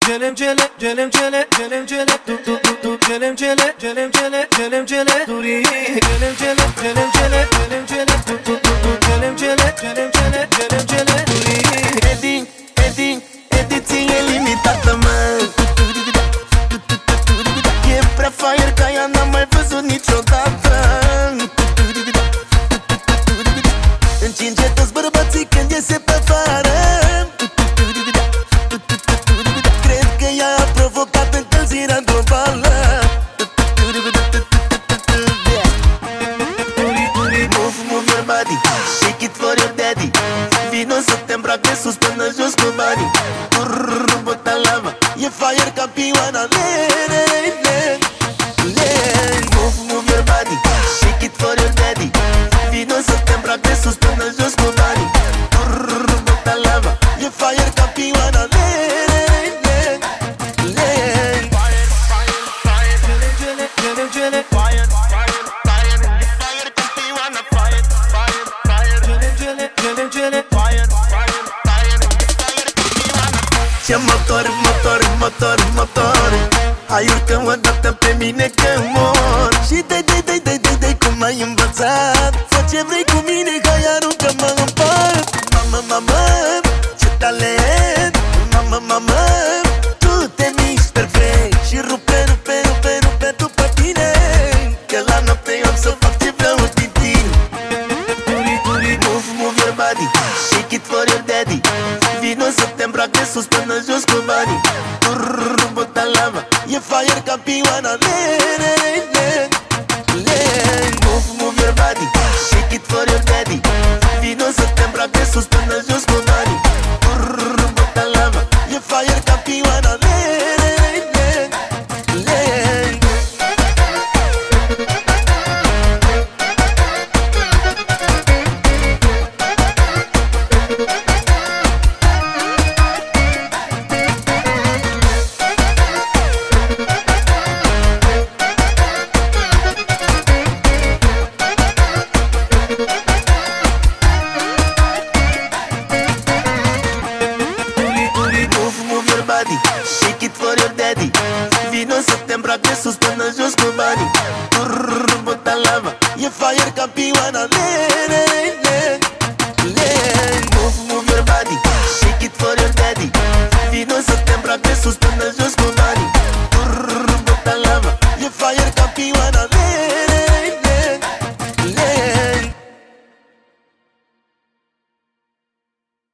Ediție limitată, mă. E prea fire ca ea, n-am mai văzut niciodată. Încinge toți bărbații când iese pe afară. Cred că ea a provocat încălzirea globală. Move, move your body, shake it for your daddy. Vino să te îmbrac de sus până jos cu banii. Bota lava, e fire campioana. Move, move your body, shake it for your daddy. Vino să te îmbrac de sus până jos cu banii. Bota lava, e fire campioana. Ce motor, motor, motor, motor. Hai urcă o dată pe mine că mor. Și dai cum m-ai învățat. Fă ce vrei cu mine, hai aruncă-mă în part. Mamă, mamă, ce talent. Mamă, mamă, tu te miști perfect. Și rupe, rupe, rupe, rupe după tine. Că la noapte eu am să fac ce vreau din tine. Move, move your body, shake it for your daddy. Vino să te îmbrac de sus până jos cu banii. Bota lava, e fire campioana. Move, move your body, shake it for your daddy. Vino să te îmbrac de sus până jos cu banii. Bota lava, e fire campioana. Shake it for your daddy. Vino să te îmbrac de sus